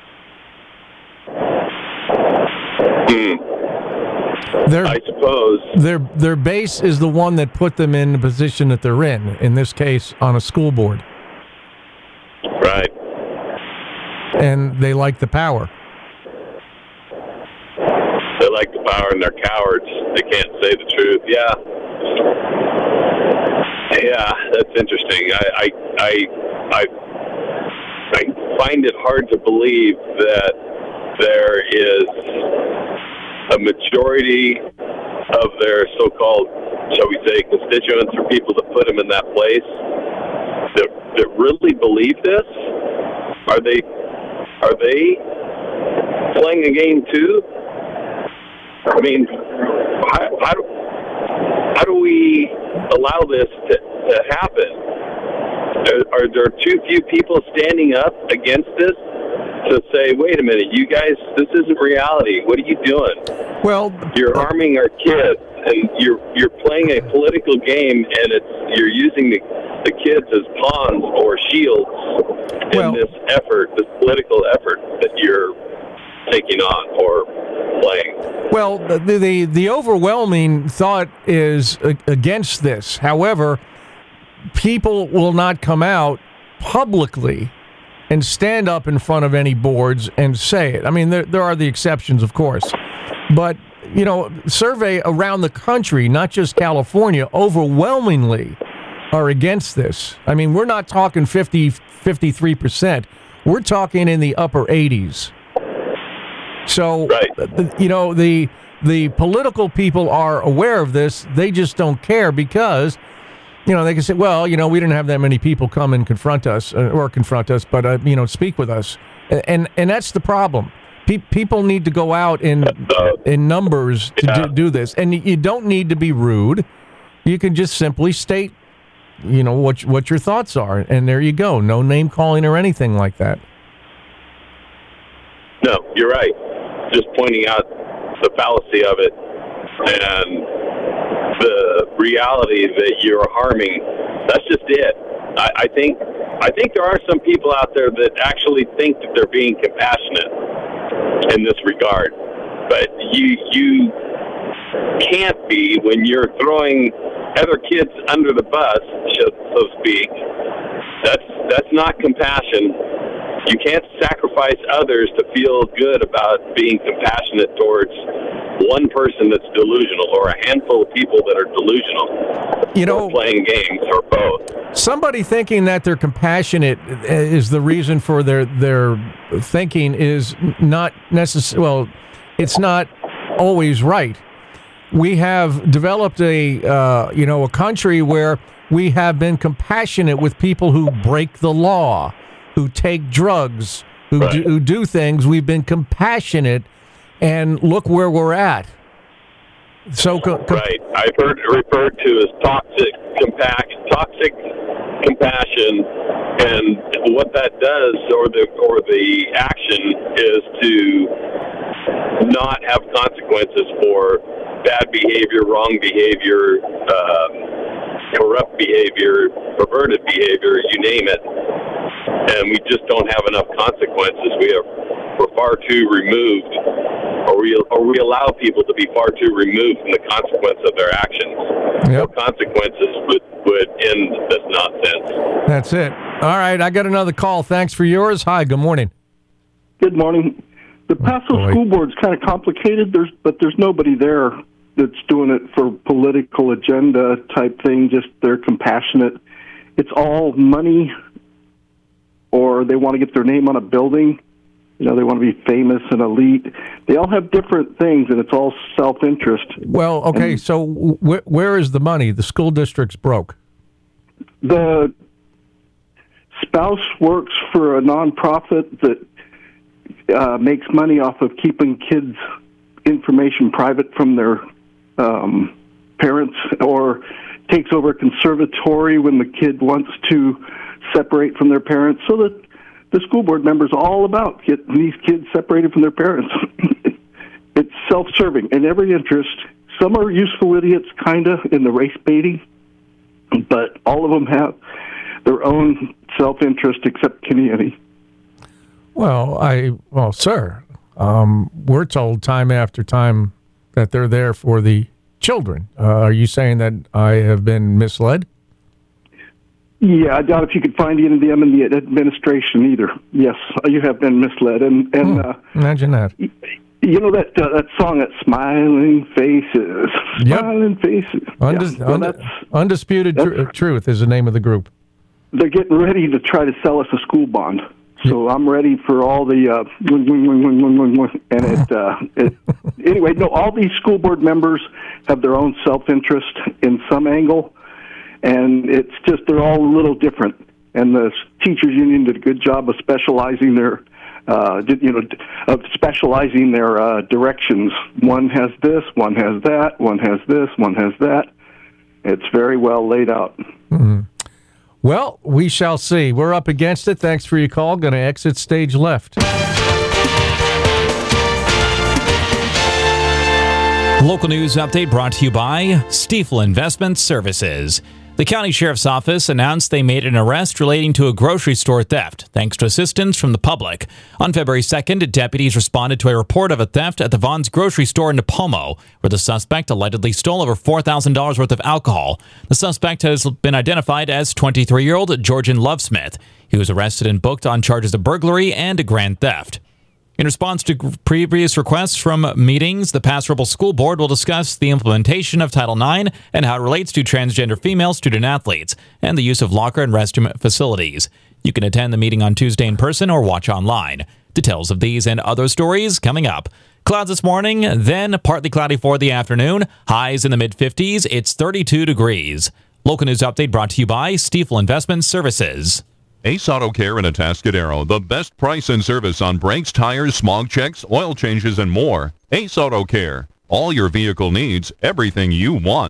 Hmm. Their, I suppose their their base is the one that put them in the position that they're in. In this case, on a school board. Right. And they like the power. They like the power, and they're cowards. They can't say the truth. Yeah. Yeah, that's interesting. I I I I, I find it hard to believe that there is a majority of their so-called, shall we say, constituents, or people that put them in that place, that that really believe this. Are they are they playing a game too? I mean, how, how do how do we allow this to, to happen? Are, are there too few people standing up against this to say, wait a minute, you guys, this isn't reality. What are you doing? Well, you're harming our kids, and you're you're playing playing a political game, and it's you're using the, the kids as pawns or shields in well, this effort, this political effort that you're taking on or playing. Well, the, the, the overwhelming thought is against this. However, people will not come out publicly and stand up in front of any boards and say it. I mean, there, there are the exceptions, of course. But, you know, survey around the country, not just California, overwhelmingly are against this. I mean, we're not talking fifty, fifty-three percent. We're talking in the upper eighties. So, right. you know, the the political people are aware of this. They just don't care because, you know, they can say, well, you know, we didn't have that many people come and confront us uh, or confront us, but, uh, you know, speak with us. And and that's the problem. Pe- people need to go out in in numbers to yeah. do, do this. And you don't need to be rude. You can just simply state, you know, what what your thoughts are. And there you go. No name calling or anything like that. No, you're right. Just pointing out the fallacy of it and the reality that you're harming. That's just it. I, I think I think there are some people out there that actually think that they're being compassionate in this regard, but you you can't be when you're throwing other kids under the bus, so to speak. That's that's not compassion. You can't sacrifice others to feel good about being compassionate towards one person that's delusional or a handful of people that are delusional. You know, or playing games or both. Somebody thinking that they're compassionate is the reason for their their thinking is not necessarily, well, it's not always right. We have developed a uh, you know a country where we have been compassionate with people who break the law, who take drugs, who, right. do, who do things. We've been compassionate, and look where we're at. So, co- co- right, I've heard it referred to as toxic, compa- toxic compassion, and what that does, or the or the action, is to not have consequences for bad behavior, wrong behavior, um, corrupt behavior, perverted behavior, you name it. And we just don't have enough consequences. We are we're far too removed, or we or we allow people to be far too removed from the consequence of their actions. Yep. No consequences would, would end this nonsense. That's it. All right, I got another call. Thanks for yours. Hi, good morning. Good morning. The Paso oh, School Board's kind of complicated, There's but there's nobody there that's doing it for political agenda type thing, just they're compassionate. It's all money, or they want to get their name on a building. You know, they want to be famous and elite. They all have different things, and it's all self-interest. Well, okay, and so wh- where is the money? The school district's broke. The spouse works for a nonprofit that uh, makes money off of keeping kids' information private from their um, parents, or takes over a conservatory when the kid wants to separate from their parents, so that the school board members are all about getting these kids separated from their parents. It's self-serving in every interest. Some are useful idiots, kind of, in the race baiting, but all of them have their own self-interest, except Kenny. Well, I, well, sir, um, we're told time after time that they're there for the children. Uh, are you saying that I have been misled? Yeah, I doubt if you could find any of them in the administration either. Yes, you have been misled. And, and hmm, uh, imagine that. You know that uh, that song, that Smiling Faces. Yep. Smiling Faces. Undis- yeah, well, und- that's, Undisputed that's, tr- Truth is the name of the group. They're getting ready to try to sell us a school bond. So I'm ready for all the, uh, and it, uh, it, anyway, no, all these school board members have their own self-interest in some angle, and it's just, they're all a little different. And the teachers union did a good job of specializing their, uh, you know, of specializing their uh, directions. One has this, one has that, one has this, one has that. It's very well laid out. Mm-hmm. Well, we shall see. We're up against it. Thanks for your call. Going to exit stage left. Local news update brought to you by Stiefel Investment Services. The county sheriff's office announced they made an arrest relating to a grocery store theft, thanks to assistance from the public. On February second, deputies responded to a report of a theft at the Vaughn's grocery store in Napomo, where the suspect allegedly stole over four thousand dollars worth of alcohol. The suspect has been identified as twenty-three-year-old Georgian Lovesmith. He was arrested and booked on charges of burglary and grand theft. In response to previous requests from meetings, the Paso Robles School Board will discuss the implementation of Title nine and how it relates to transgender female student-athletes and the use of locker and restroom facilities. You can attend the meeting on Tuesday in person or watch online. Details of these and other stories coming up. Clouds this morning, then partly cloudy for the afternoon. Highs in the mid-fifties. It's thirty-two degrees. Local news update brought to you by Stiefel Investment Services. Ace Auto Care in Atascadero, the best price and service on brakes, tires, smog checks, oil changes, and more. Ace Auto Care, all your vehicle needs, everything you want.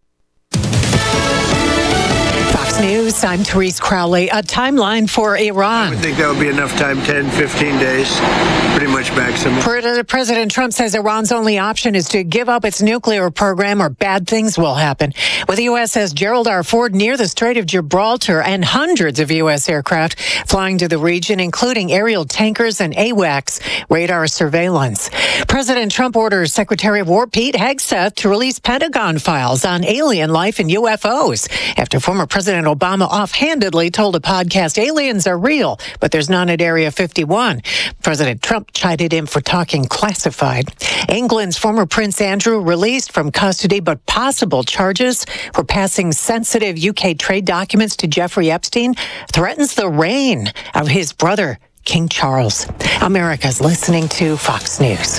Fox News, I'm Therese Crowley. A timeline for Iran. I think that would be enough time, ten, fifteen days, pretty much maximum. President Trump says Iran's only option is to give up its nuclear program or bad things will happen. With the U S S Gerald R. Ford near the Strait of Gibraltar and hundreds of U S aircraft flying to the region, including aerial tankers and AWACS radar surveillance. President Trump orders Secretary of War Pete Hegseth to release Pentagon files on alien life and U F Os after former President Obama offhandedly told a podcast aliens are real, but there's none at Area fifty-one. President Trump chided him for talking classified. England's former Prince Andrew released from custody, but possible charges for passing sensitive U K trade documents to Jeffrey Epstein threatens the reign of his brother, King Charles. America's listening to Fox News.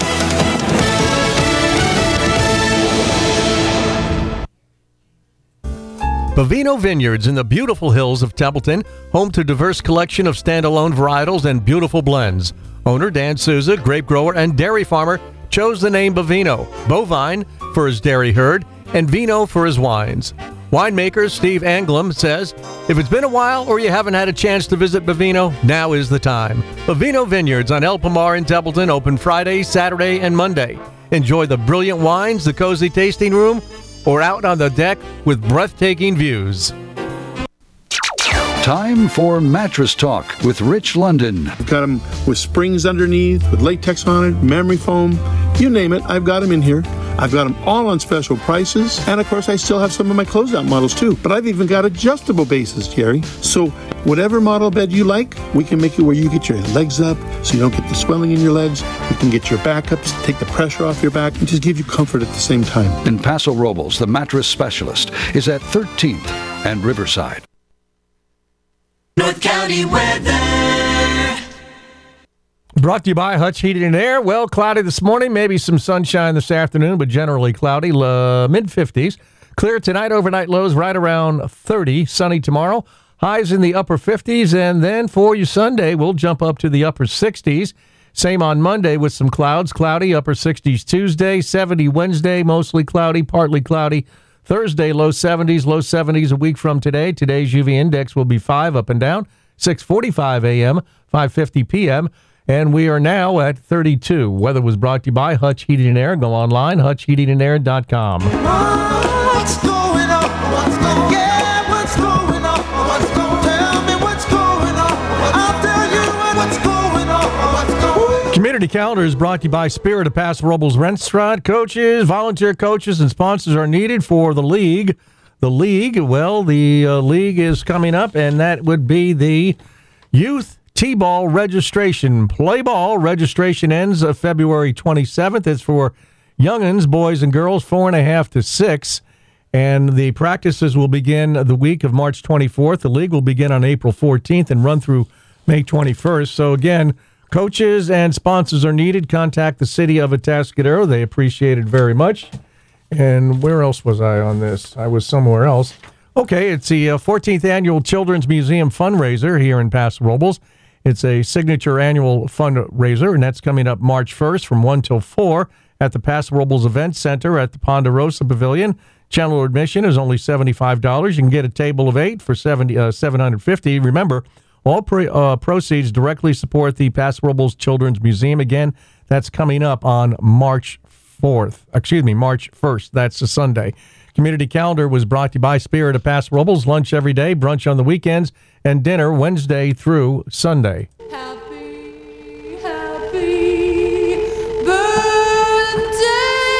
Bovino Vineyards in the beautiful hills of Templeton, home to a diverse collection of standalone varietals and beautiful blends. Owner Dan Souza, grape grower and dairy farmer, chose the name Bovino, bovine for his dairy herd, and vino for his wines. Winemaker Steve Anglem says, if it's been a while or you haven't had a chance to visit Bovino, now is the time. Bovino Vineyards on El Pomar in Templeton, open Friday, Saturday, and Monday. Enjoy the brilliant wines, the cozy tasting room, or out on the deck with breathtaking views. Time for Mattress Talk with Rich London. I've got them with springs underneath, with latex on it, memory foam, you name it, I've got them in here. I've got them all on special prices, and of course I still have some of my closeout models too. But I've even got adjustable bases, Jerry. So whatever model bed you like, we can make it where you get your legs up so you don't get the swelling in your legs. We can get your back up, take the pressure off your back, and just give you comfort at the same time. In Paso Robles, the mattress specialist is at thirteenth and Riverside. North County weather. Brought to you by Hutch Heating and Air. Well, cloudy this morning, maybe some sunshine this afternoon, but generally cloudy, uh, mid-fifties. Clear tonight, overnight lows right around thirty. Sunny tomorrow, highs in the upper fifties. And then for you Sunday, we'll jump up to the upper sixties. Same on Monday with some clouds, cloudy, upper sixties Tuesday, seventy Wednesday, mostly cloudy, partly cloudy. Thursday, low seventies, low seventies a week from today. Today's U V index will be five up and down, six forty-five a.m., five fifty p.m., and we are now at thirty-two. Weather was brought to you by Hutch Heating and Air. Go online, hutch heating and air dot com. What's going on? What's going on? Yeah, what's going on? What's going on? Tell me what's going on. I'll tell you what's going on. What's going on? Community Calendar is brought to you by Spirit of Paso Robles Restaurant. Coaches, volunteer coaches, and sponsors are needed for the league. The league, well, the uh, league is coming up, and that would be the Youth T-ball registration. Play ball registration ends of February twenty-seventh. It's for young'uns, boys and girls, four and a half to six. And the practices will begin the week of March twenty-fourth. The league will begin on April fourteenth and run through May twenty-first. So again, coaches and sponsors are needed. Contact the city of Atascadero. They appreciate it very much. And where else was I on this? I was somewhere else. Okay, it's the uh, fourteenth Annual Children's Museum fundraiser here in Paso Robles. It's a signature annual fundraiser, and that's coming up March first from one till four at the Paso Robles Event Center at the Ponderosa Pavilion. General admission is only seventy-five dollars. You can get a table of eight for seventy, uh, seven hundred fifty dollars. Remember, all pre, uh, proceeds directly support the Paso Robles Children's Museum. Again, that's coming up on March fourth. Excuse me, March first. That's a Sunday. Community calendar was brought to you by Spirit of Paso Robles. Lunch every day, brunch on the weekends, and dinner Wednesday through Sunday. Happy, happy birthday,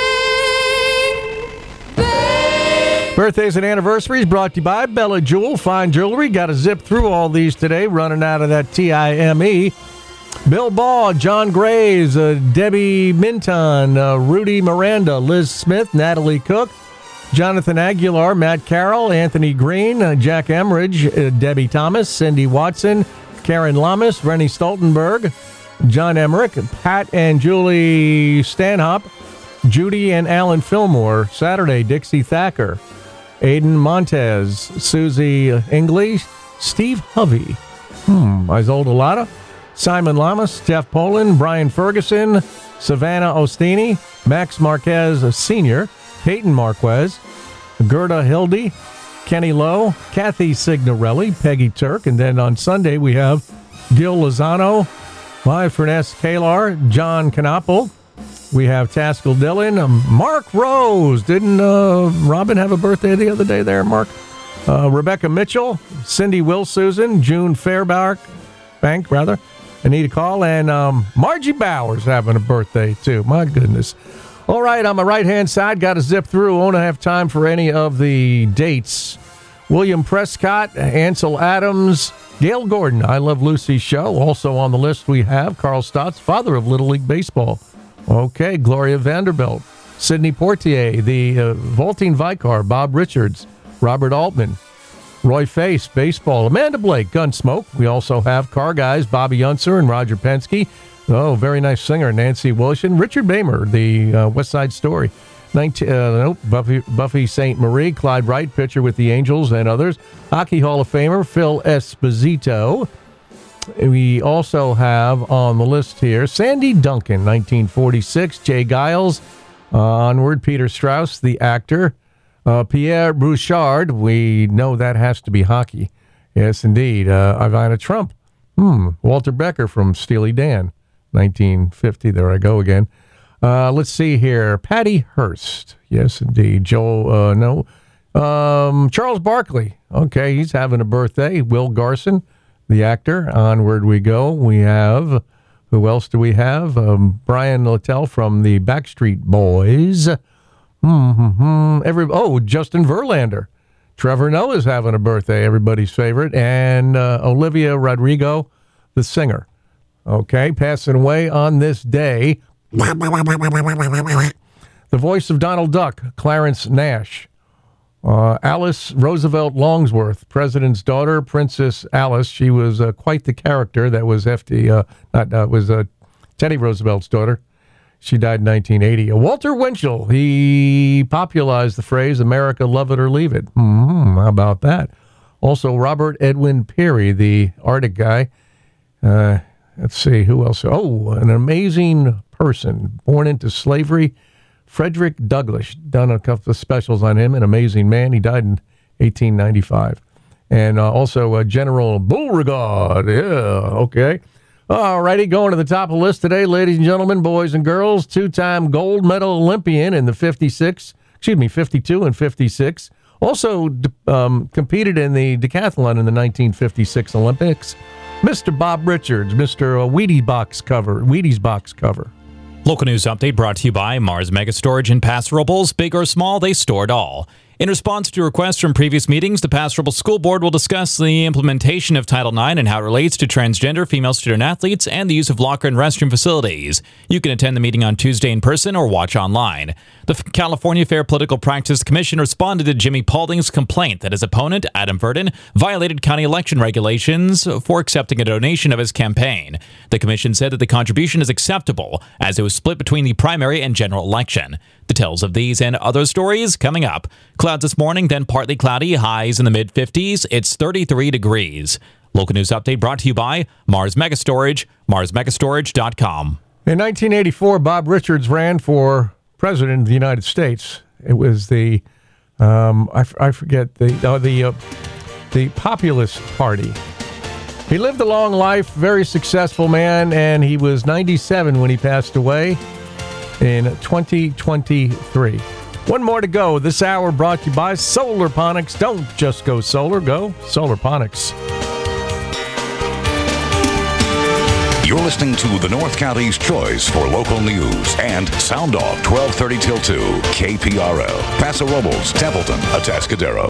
babe. Birthdays and anniversaries brought to you by Bella Jewel. Fine jewelry. Got to zip through all these today, running out of that T I M E. Bill Ball, John Graves, uh, Debbie Minton, uh, Rudy Miranda, Liz Smith, Natalie Cook, Jonathan Aguilar, Matt Carroll, Anthony Green, uh, Jack Emridge, uh, Debbie Thomas, Cindy Watson, Karen Lamas, Rennie Stoltenberg, John Emmerich, Pat and Julie Stanhop, Judy and Alan Fillmore, Saturday, Dixie Thacker, Aiden Montez, Susie Ingley, Steve Hovey, hmm, Isolde Lotta, Simon Lamas, Jeff Poland, Brian Ferguson, Savannah Ostini, Max Marquez Senior, Peyton Marquez, Gerda Hildy, Kenny Lowe, Kathy Signorelli, Peggy Turk, and then on Sunday we have Gil Lozano, My Furness Kalar, John Canapel. We have Taskell Dillon, um, Mark Rose. Didn't uh, Robin have a birthday the other day there, Mark? Uh, Rebecca Mitchell, Cindy Will Susan, June Fairbank, Bank rather, Anita Call, and um, Margie Bowers having a birthday too. My goodness. All right, on my right-hand side, got to zip through. Won't have time for any of the dates. William Prescott, Ansel Adams, Gail Gordon, I Love Lucy show. Also on the list we have Carl Stotts, father of Little League Baseball. Okay, Gloria Vanderbilt, Sidney Portier, the uh, vaulting Vicar, Bob Richards, Robert Altman, Roy Face, baseball, Amanda Blake, Gunsmoke. We also have car guys, Bobby Unser and Roger Penske. Oh, very nice singer, Nancy Wilson. Richard Bamer, the uh, West Side Story. nineteen, uh, nope, Buffy, Buffy Saint Marie, Clyde Wright, pitcher with the Angels and others. Hockey Hall of Famer, Phil Esposito. We also have on the list here Sandy Duncan, nineteen forty-six. Jay Giles, uh, onward, Peter Strauss, the actor. Uh, Pierre Bouchard, we know that has to be hockey. Yes, indeed. Uh, Ivana Trump. Hmm. Walter Becker from Steely Dan, nineteen fifty. There I go again. Uh, let's see here. Patty Hearst. Yes, indeed. Joel, uh, no. Um, Charles Barkley. Okay, he's having a birthday. Will Garson, the actor. Onward we go. We have, who else do we have? Um, Brian Littell from the Backstreet Boys. Mm-hmm. Every oh, Justin Verlander, Trevor Noah's having a birthday, everybody's favorite, and uh, Olivia Rodrigo, the singer. Okay, passing away on this day. The voice of Donald Duck, Clarence Nash. Uh, Alice Roosevelt Longsworth, President's daughter, Princess Alice. She was uh, quite the character. That was F D. Uh, not uh, was uh, Teddy Roosevelt's daughter. She died in nineteen eighty. Walter Winchell, he popularized the phrase, America, love it or leave it. Mm-hmm, how about that? Also, Robert Edwin Peary, the Arctic guy. Uh, let's see, who else? Oh, an amazing person, born into slavery, Frederick Douglass. Done a couple of specials on him, an amazing man. He died in eighteen ninety-five. And uh, also uh, General Beauregard. Yeah, okay. All righty, going to the top of the list today, ladies and gentlemen, boys and girls, two-time gold medal Olympian in the fifty-six, excuse me, fifty-two and fifty-six. Also um, competed in the decathlon in the nineteen fifty-six Olympics. Mister Bob Richards, Mister Uh, Wheaties box cover, Wheaties box cover. Local news update brought to you by Mars Mega Storage in Paso Robles. Big or small, they store it all. In response to requests from previous meetings, the Paso Robles School Board will discuss the implementation of Title nine and how it relates to transgender female student-athletes and the use of locker and restroom facilities. You can attend the meeting on Tuesday in person or watch online. The California Fair Political Practice Commission responded to Jimmy Paulding's complaint that his opponent, Adam Verdon, violated county election regulations for accepting a donation of his campaign. The commission said that the contribution is acceptable, as it was split between the primary and general election. Details of these and other stories coming up. Clouds this morning, then partly cloudy, highs in the mid-fifties. It's thirty-three degrees. Local news update brought to you by Mars Mega Storage, mars mega storage dot com. In nineteen eighty-four, Bob Richards ran for president of the United States. It was the, um, I, f- I forget, the uh, the uh, the Populist Party. He lived a long life, very successful man, and he was ninety-seven when he passed away. in twenty twenty-three. One more to go. This hour brought to you by Solarponics. Don't just go solar, go Solarponics. You're listening to the North County's choice for local news and Sound Off twelve thirty till two, K P R L, Paso Robles, Templeton, Atascadero.